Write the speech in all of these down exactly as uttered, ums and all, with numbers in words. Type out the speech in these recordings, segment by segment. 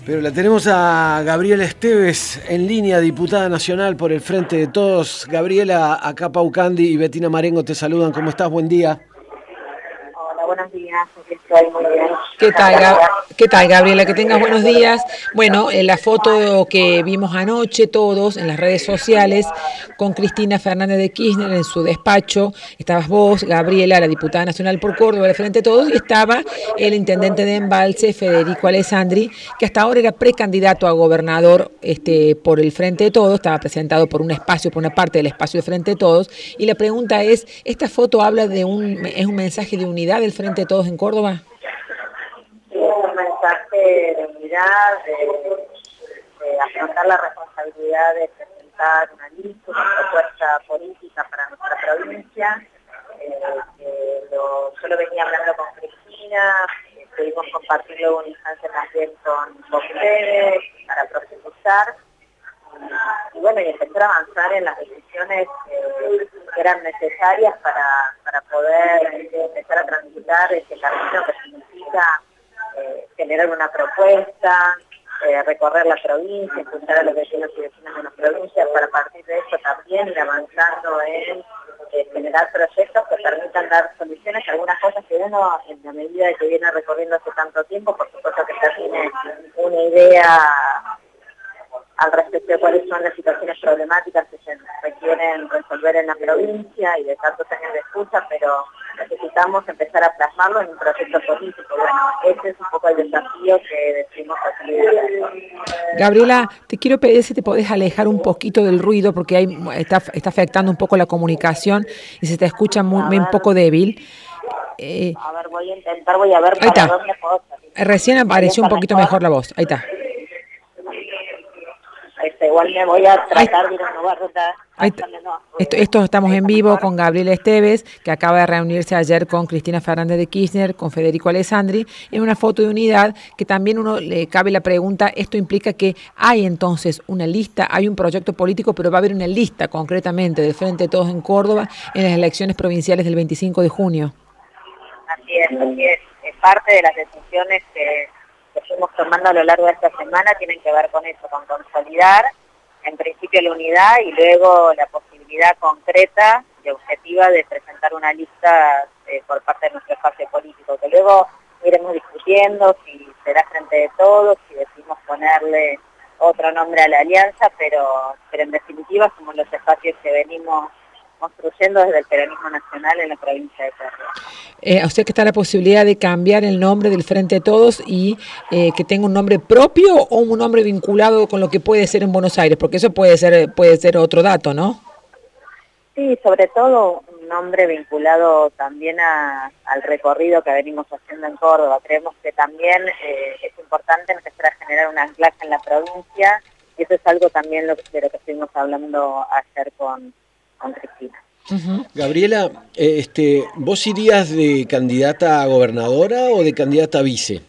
Pero la tenemos a Gabriela Esteves en línea, diputada nacional por el Frente de Todos. Gabriela, acá Pau Candi y Betina Marengo te saludan. ¿Cómo estás? Buen día. Hola, buenos días. Estoy muy bien. ¿Qué tal, Gab- ¿Qué tal, Gabriela? Que tengas buenos días. Bueno, eh, la foto que vimos anoche todos en las redes sociales con Cristina Fernández de Kirchner en su despacho. Estabas vos, Gabriela, la diputada nacional por Córdoba, del Frente de Todos, y estaba el intendente de Embalse, Federico Alessandri, que hasta ahora era precandidato a gobernador este, por el Frente de Todos, estaba presentado por un espacio, por una parte del espacio del Frente de Todos. Y la pregunta es, ¿esta foto habla de un, es un mensaje de unidad del Frente de Todos en Córdoba? Un mensaje de unidad, de, de afrontar la responsabilidad de presentar una lista, una propuesta política para nuestra provincia. Eh, que lo, yo lo venía hablando con Cristina, eh, pudimos compartirlo en instancia también con ustedes para profundizar. Y, y bueno, y empezar a avanzar en las decisiones eh, que eran necesarias para, para poder eh, empezar a transitar ese camino que significa Eh, generar una propuesta, eh, recorrer la provincia, escuchar a los vecinos y vecinas de la provincia, para partir de eso también ir avanzando en eh, generar proyectos que permitan dar soluciones a algunas cosas que uno, en la medida de que viene recorriendo hace tanto tiempo, por supuesto que ya tiene una idea al respecto de cuáles son las situaciones problemáticas que se requieren resolver en la provincia y de tantos años de escucha, pero necesitamos empezar a plasmarlo en un proyecto político. Bueno, ese es un poco el desafío que decimos aquí. Gabriela, te quiero pedir si te podés alejar un poquito del ruido, porque hay, está, está afectando un poco la comunicación y se te escucha muy, muy un poco débil. Eh, a ver, voy a intentar, voy a ver ahí para está. dónde puedo salir. Recién apareció un poquito mejor? mejor la voz, ahí está. Este, igual me voy a tratar de ir a un lugar donde... Esto, esto estamos en vivo con Gabriela Esteves, que acaba de reunirse ayer con Cristina Fernández de Kirchner, con Federico Alessandri, en una foto de unidad que también uno le cabe la pregunta, esto implica que hay entonces una lista, hay un proyecto político, pero va a haber una lista concretamente del Frente de Todos en Córdoba en las elecciones provinciales del veinticinco de junio. Así es, así es. Es parte de las decisiones que, que fuimos tomando a lo largo de esta semana, tienen que ver con eso, con consolidar en principio la unidad y luego la posibilidad concreta y objetiva de presentar una lista eh, por parte de nuestro espacio político, que luego iremos discutiendo si será Frente de Todos, si decidimos ponerle otro nombre a la alianza, pero, pero en definitiva somos los espacios que venimos construyendo desde el peronismo nacional en la provincia de Córdoba. Eh, o sea que está la posibilidad de cambiar el nombre del Frente de Todos y eh, que tenga un nombre propio o un nombre vinculado con lo que puede ser en Buenos Aires, porque eso puede ser puede ser otro dato, ¿no? Sí, sobre todo un nombre vinculado también a, al recorrido que venimos haciendo en Córdoba. Creemos que también eh, es importante empezar a generar un anclaje en la provincia y eso es algo también lo, de lo que estuvimos hablando ayer con con Cristina. Uh-huh. Gabriela, eh, este, ¿vos irías de candidata a gobernadora o de candidata a vice?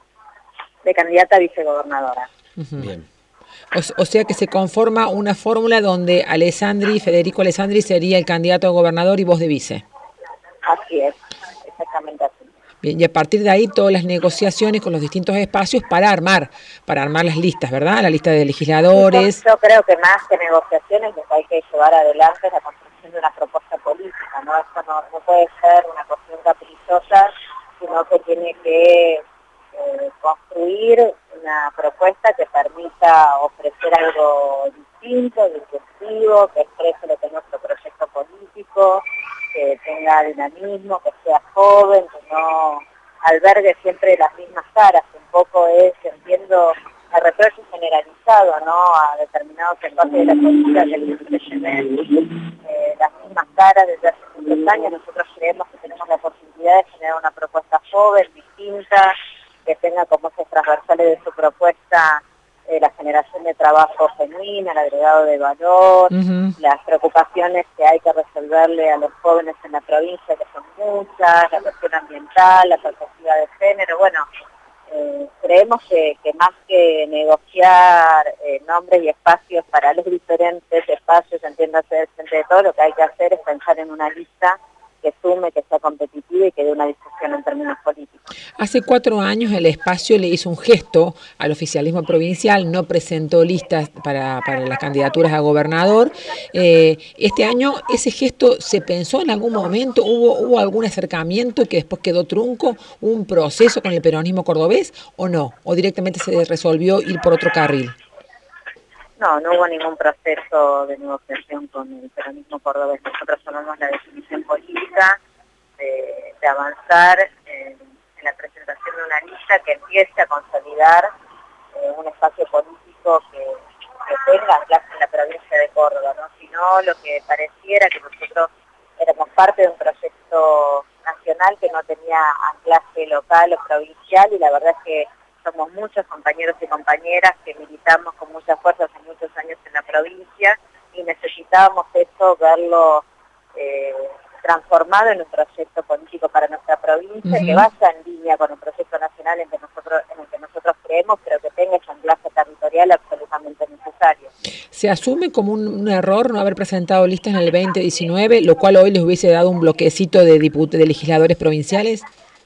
De candidata a vicegobernadora. Uh-huh. Bien. O, o sea que se conforma una fórmula donde Alessandri, Federico Alessandri sería el candidato a gobernador y vos de vice. Así es, exactamente así. Bien, y a partir de ahí todas las negociaciones con los distintos espacios para armar, para armar las listas, ¿verdad? La lista de legisladores. Yo, yo creo que más que negociaciones lo que hay que llevar adelante es la construcción de una propuesta política, ¿no? Esto no, no puede ser una cuestión caprichosa, sino que tiene que eh, construir una propuesta que permita ofrecer algo distinto, disruptivo, que exprese lo que es nuestro proyecto político, que tenga dinamismo, que sea joven, que no albergue siempre las mismas caras. Un poco es, entiendo, el reproche generalizado, ¿no?, a determinados espacios de la política que se lleven eh, las mismas caras desde hace muchos años. Nosotros creemos que tenemos la posibilidad de generar una propuesta joven, distinta, que tenga como ejes transversales de su propuesta eh, la generación de trabajo genuina, el agregado de valor, uh-huh. las preocupaciones que hay que resolverle a los jóvenes en la provincia, que son muchas, la cuestión ambiental, la perspectiva de género. Bueno, eh, creemos que, que más que negociar eh, nombres y espacios para los diferentes espacios, entiéndase del Frente de Todos, lo que hay que hacer es pensar en una lista que sume, que sea competitiva y que dé una discusión en términos políticos. Hace cuatro años el espacio le hizo un gesto al oficialismo provincial, no presentó listas para, para las candidaturas a gobernador. Eh, este año ese gesto se pensó en algún momento, hubo, hubo algún acercamiento que después quedó trunco, hubo un proceso con el peronismo cordobés o no, o directamente se resolvió ir por otro carril. No, no hubo ningún proceso de negociación con el peronismo cordobés. Nosotros tomamos la definición política de, de avanzar en en la presentación de una lista que empiece a consolidar eh, un espacio político que, que tenga anclaje en la provincia de Córdoba, ¿no? Si no, lo que pareciera que nosotros éramos parte de un proyecto nacional que no tenía anclaje local o provincial, y la verdad es que somos muchos compañeros y compañeras que militamos con mucha fuerza hace muchos años en la provincia y necesitábamos eso, verlo eh, transformado en un proyecto político para nuestra provincia, uh-huh. que vaya en línea con un proyecto nacional en, que nosotros, en el que nosotros creemos, pero que tenga ese anclaje territorial absolutamente necesario. ¿Se asume como un, un error no haber presentado listas en el veinte diecinueve, lo cual hoy les hubiese dado un bloquecito de, diput- de legisladores provinciales?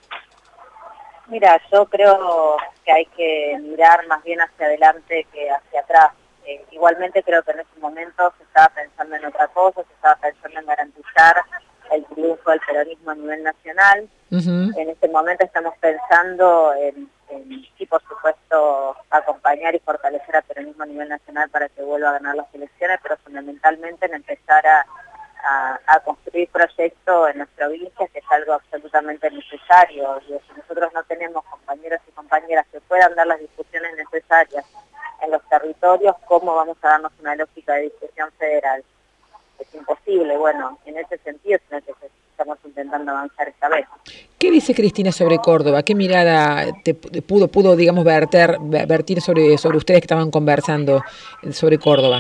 Mira, yo creo que hay que mirar más bien hacia adelante que hacia atrás. Eh, igualmente creo que en ese momento se estaba pensando en otra cosa, se estaba pensando en garantizar el triunfo del peronismo a nivel nacional. Uh-huh. En este momento estamos pensando en, en, sí, por supuesto, acompañar y fortalecer al peronismo a nivel nacional para que vuelva a ganar las elecciones, pero fundamentalmente en empezar a, a, a construir proyectos en las provincias, que es algo absolutamente necesario. Y si nosotros no tenemos compañeros y compañeras que puedan dar las discusiones necesarias en los territorios, ¿cómo vamos a darnos una lógica de discusión federal? Es imposible. Bueno, en ese sentido es en el que estamos intentando avanzar esta vez. ¿Qué dice Cristina sobre Córdoba? ¿Qué mirada te pudo, pudo digamos, verter, vertir sobre, sobre ustedes que estaban conversando sobre Córdoba?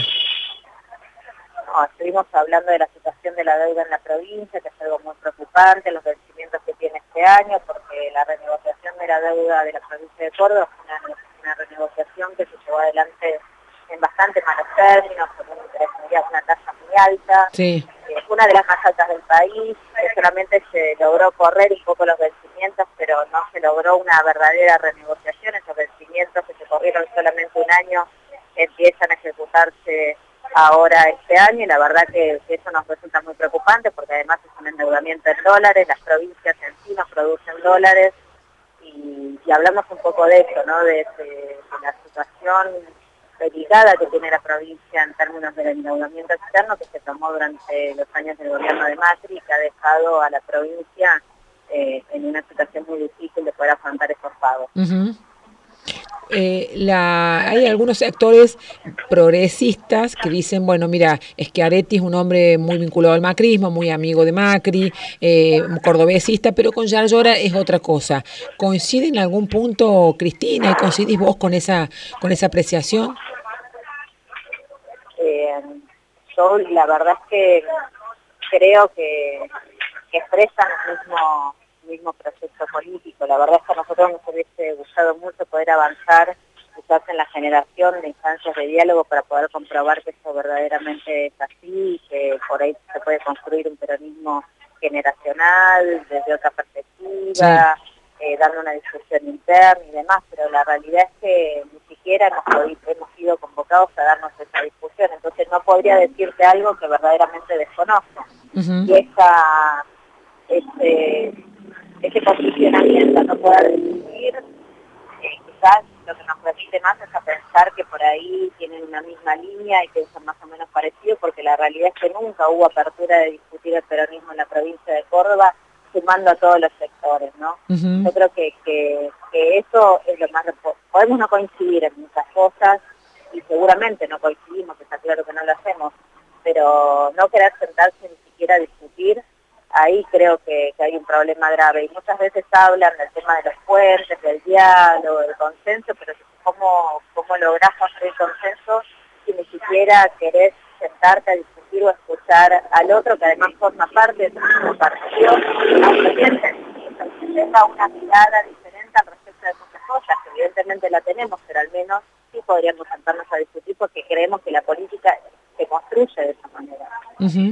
No, estuvimos hablando de la situación de la deuda en la provincia, que es algo muy preocupante, los vencimientos que tiene este año, porque la renegociación de la deuda de la provincia de Córdoba fue una, una renegociación que se llevó adelante en bastante malos términos, con un interés muy, una tasa muy alta, sí. eh, una de las más altas del país, que solamente se logró correr un poco los vencimientos, pero no se logró una verdadera renegociación. Esos vencimientos que se corrieron solamente un año empiezan a ejecutarse ahora este año, y la verdad que, que eso nos resulta muy preocupante, porque además es un endeudamiento en dólares, las provincias en sí nos producen dólares, y, y hablamos un poco de eso, ¿no? De, de, de la situación delicada que tiene la provincia en términos del endeudamiento externo que se tomó durante los años del gobierno de Macri, que ha dejado a la provincia eh, en una situación muy difícil de poder afrontar esos pagos. Uh-huh. Eh, la, hay algunos sectores progresistas que dicen, bueno, mira, Schiaretti es un hombre muy vinculado al macrismo, muy amigo de Macri, eh, cordobesista, pero con Yara Llora es otra cosa. ¿Coincide en algún punto, Cristina, y coincidís vos con esa, con esa apreciación? Eh, yo la verdad es que creo que, que expresan el mismo... mismo proyecto político. La verdad es que a nosotros nos hubiese gustado mucho poder avanzar quizás en la generación de instancias de diálogo para poder comprobar que eso verdaderamente es así, que por ahí se puede construir un peronismo generacional desde otra perspectiva, sí. eh, dando una discusión interna y demás, pero la realidad es que ni siquiera hemos, podido, hemos sido convocados a darnos esa discusión, entonces no podría decirte algo que verdaderamente desconozco. Uh-huh. Y esa... Ese, ese posicionamiento, no poder decidir, eh, quizás lo que nos permite más es a pensar que por ahí tienen una misma línea y que son más o menos parecidos, porque la realidad es que nunca hubo apertura de discutir el peronismo en la provincia de Córdoba, sumando a todos los sectores, ¿no? Uh-huh. Yo creo que, que, que eso es lo más... Podemos no coincidir en muchas cosas, y seguramente no coincidimos, está claro que no lo hacemos, pero no querer sentarse ni siquiera a discutir, ahí creo que, que hay un problema grave. Y muchas veces hablan del tema de los puentes, del diálogo, del consenso, pero ¿cómo, cómo lográs construir consenso si ni siquiera querés sentarte a discutir o a escuchar al otro, que además forma parte de tu mismo partido, aunque tenga una mirada diferente al respecto de muchas cosas, que evidentemente la tenemos, pero al menos sí podríamos sentarnos a discutir, porque creemos que la política se construye de esa manera. Uh-huh.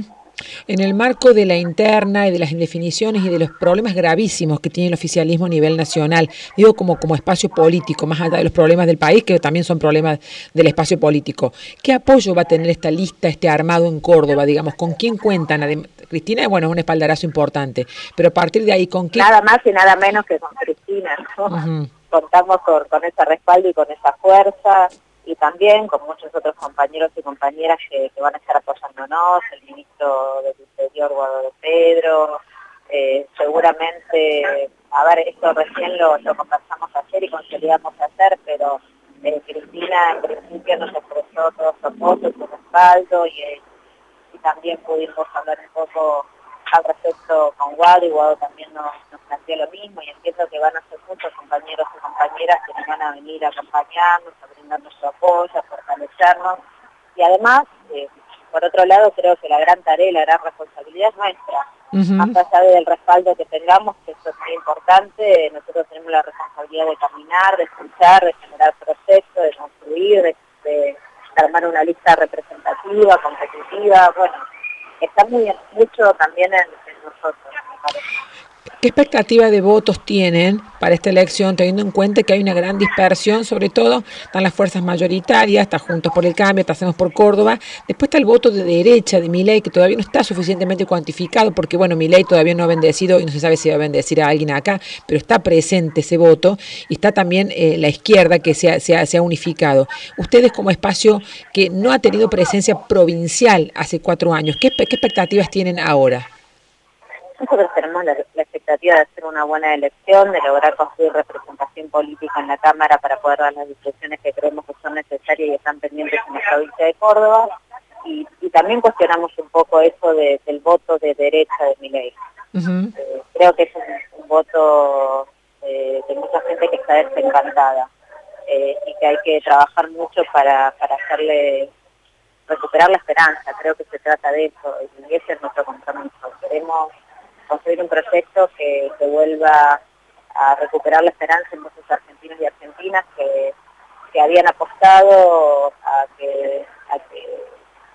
En el marco de la interna y de las indefiniciones y de los problemas gravísimos que tiene el oficialismo a nivel nacional, digo como, como espacio político, más allá de los problemas del país, que también son problemas del espacio político, ¿qué apoyo va a tener esta lista, este armado en Córdoba, digamos? ¿Con quién cuentan? Cristina, bueno, es un espaldarazo importante, pero a partir de ahí, ¿con qué? Nada más y nada menos que con Cristina, ¿no? Uh-huh. Contamos con, con ese respaldo y con esa fuerza, y también con muchos otros compañeros y compañeras que, que van a estar apoyándonos, el ministro del Interior, Guado de Pedro, eh, seguramente, a ver, esto recién lo, lo conversamos ayer y consolidamos ayer, pero eh, Cristina en principio nos expresó todo su apoyo, su respaldo, y, eh, y también pudimos hablar un poco al respecto con Guado, y Guado también nos, nos planteó lo mismo, y entiendo que van a ser muchos compañeros y compañeras que nos van a venir a acompañarnos, a brindarnos su apoyo, a fortalecernos, y además, eh, por otro lado, creo que la gran tarea y la gran responsabilidad es nuestra, uh-huh. Más allá del respaldo que tengamos, que eso es muy importante, nosotros tenemos la responsabilidad de caminar, de escuchar, de generar proyectos, de construir, de, de armar una lista representativa, competitiva, bueno, está muy mucho también en, en nosotros, me parece. ¿Qué expectativa de votos tienen para esta elección, teniendo en cuenta que hay una gran dispersión, sobre todo están las fuerzas mayoritarias, está Juntos por el Cambio, está Hacemos por Córdoba, después está el voto de derecha de Milei, que todavía no está suficientemente cuantificado, porque bueno, Milei todavía no ha bendecido y no se sabe si va a bendecir a alguien acá, pero está presente ese voto, y está también eh, la izquierda que se ha, se, ha, se ha unificado. Ustedes como espacio que no ha tenido presencia provincial hace cuatro años, ¿qué, qué expectativas tienen ahora? Nosotros tenemos la, la expectativa de hacer una buena elección, de lograr construir representación política en la Cámara para poder dar las discusiones que creemos que son necesarias y están pendientes en la provincia de Córdoba, y, y también cuestionamos un poco eso de, del voto de derecha de Milei. Uh-huh. eh, creo que es un, un voto eh, de mucha gente que está desencantada, eh, y que hay que trabajar mucho para, para hacerle recuperar la esperanza. Creo que se trata de eso, y ese es nuestro compromiso. Queremos construir un proyecto que, que vuelva a recuperar la esperanza en muchos argentinos y argentinas que, que habían apostado a que, a que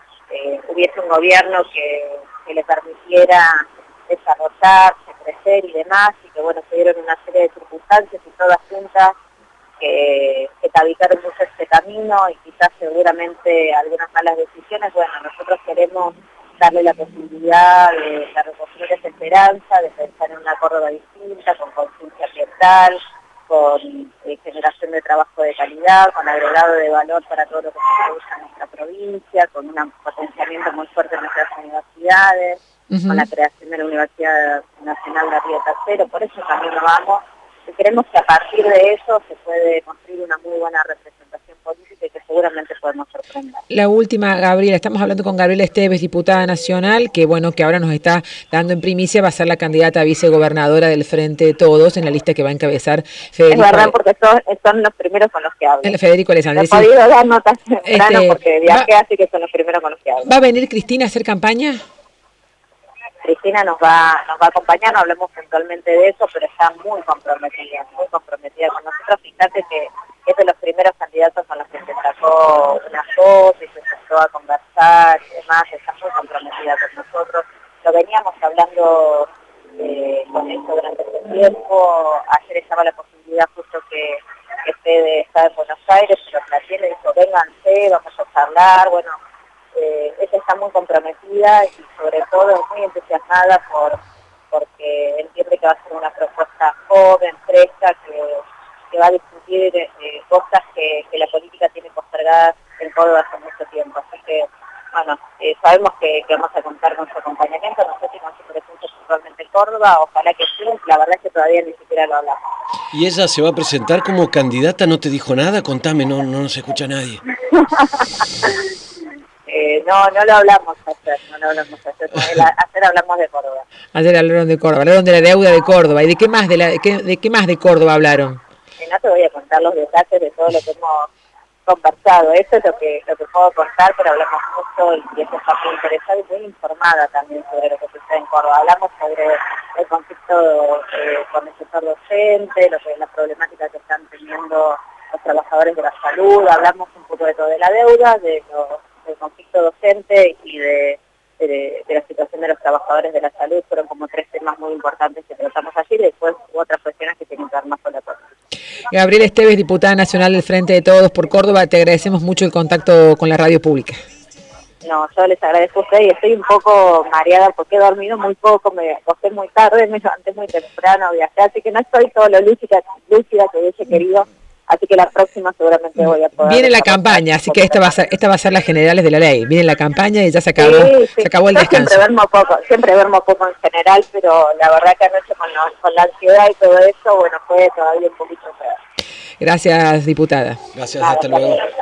eh, hubiese un gobierno que, que le permitiera desarrollarse, crecer y demás, y que bueno, se dieron una serie de circunstancias y todas juntas que, que tabicaron mucho este camino, y quizás seguramente algunas malas decisiones. Bueno, nosotros queremos darle la posibilidad de, de reconstruir esa esperanza, de pensar en una Córdoba distinta, con conciencia ambiental, con eh, generación de trabajo de calidad, con agregado de valor para todo lo que se produce en nuestra provincia, con un potenciamiento muy fuerte en nuestras universidades, uh-huh. Con la creación de la Universidad Nacional de Río Tercero. Por eso también lo vamos. Y creemos que a partir de eso se puede construir una muy buena representación política y que seguramente podemos sorprender. La última, Gabriela, estamos hablando con Gabriela Esteves, diputada nacional, que bueno, que ahora nos está dando en primicia, va a ser la candidata a vicegobernadora del Frente de Todos en la lista que va a encabezar Federico. Es verdad, porque son, son los primeros con los que hablo. Federico Alessandri. No he podido dar notas temprano este, porque viajé, va, así que son los primeros con los que hablo. ¿Va a venir Cristina a hacer campaña? Cristina nos va nos va a acompañar, no hablemos puntualmente de eso, pero está muy comprometida, muy comprometida con nosotros. Fíjate que es de los primeros candidatos con los que se sacó una foto y se sentó a conversar y demás, está muy comprometida con nosotros. Lo veníamos hablando eh, con eso durante este tiempo. Ayer estaba la posibilidad justo que, que Fede está en Buenos Aires, pero la tiene, dijo, vénganse, vamos a charlar, bueno. Eh, ella está muy comprometida y sobre todo es muy entusiasmada por porque entiende que va a ser una propuesta joven, fresca, que, que va a discutir eh, cosas que, que la política tiene postergadas en Córdoba hace mucho tiempo. Así que, bueno, eh, sabemos que, que vamos a contar con su acompañamiento. No sé si nos presenta puntualmente en Córdoba, ojalá que sí, la verdad es que todavía ni siquiera lo hablamos. ¿Y ella se va a presentar como candidata? ¿No te dijo nada? Contame, no, no nos escucha nadie. Eh, no, no lo hablamos ayer, no lo hablamos ayer. Ayer hablamos de Córdoba. Ayer hablaron de Córdoba, hablaron de la deuda de Córdoba. ¿Y de qué más de, la, de, qué, de qué más de Córdoba hablaron? Eh, no te voy a contar los detalles de todo lo que hemos conversado. Eso es lo que lo que puedo contar, pero hablamos mucho y ella está muy interesada y muy informada también sobre lo que sucede en Córdoba. Hablamos sobre el conflicto eh, con el sector docente, lo que la problemática que están teniendo los trabajadores de la salud. Hablamos un poco de todo, de la deuda, de los del conflicto docente y de de, de la situación de los trabajadores de la salud. Fueron como tres temas muy importantes que tratamos allí, y después hubo otras cuestiones que tienen que ver más con la política. Gabriela Esteves, diputada nacional del Frente de Todos por Córdoba, te agradecemos mucho el contacto con la radio pública. No, yo les agradezco a ustedes y estoy un poco mareada porque he dormido muy poco, me acosté muy tarde, me levanté muy temprano, viajé, así que no estoy todo lo lúcida, lúcida que hubiese querido, así que la próxima seguramente voy a poder... Viene la campaña, así que esta va a ser, esta va a ser las generales de la ley, viene la campaña y ya se acabó, sí, sí. se acabó el yo descanso. Siempre duermo poco, siempre duermo poco en general, pero la verdad que anoche con, lo, con la ansiedad y todo eso, bueno, fue todavía un poquito peor. Gracias, diputada. Gracias, hasta luego.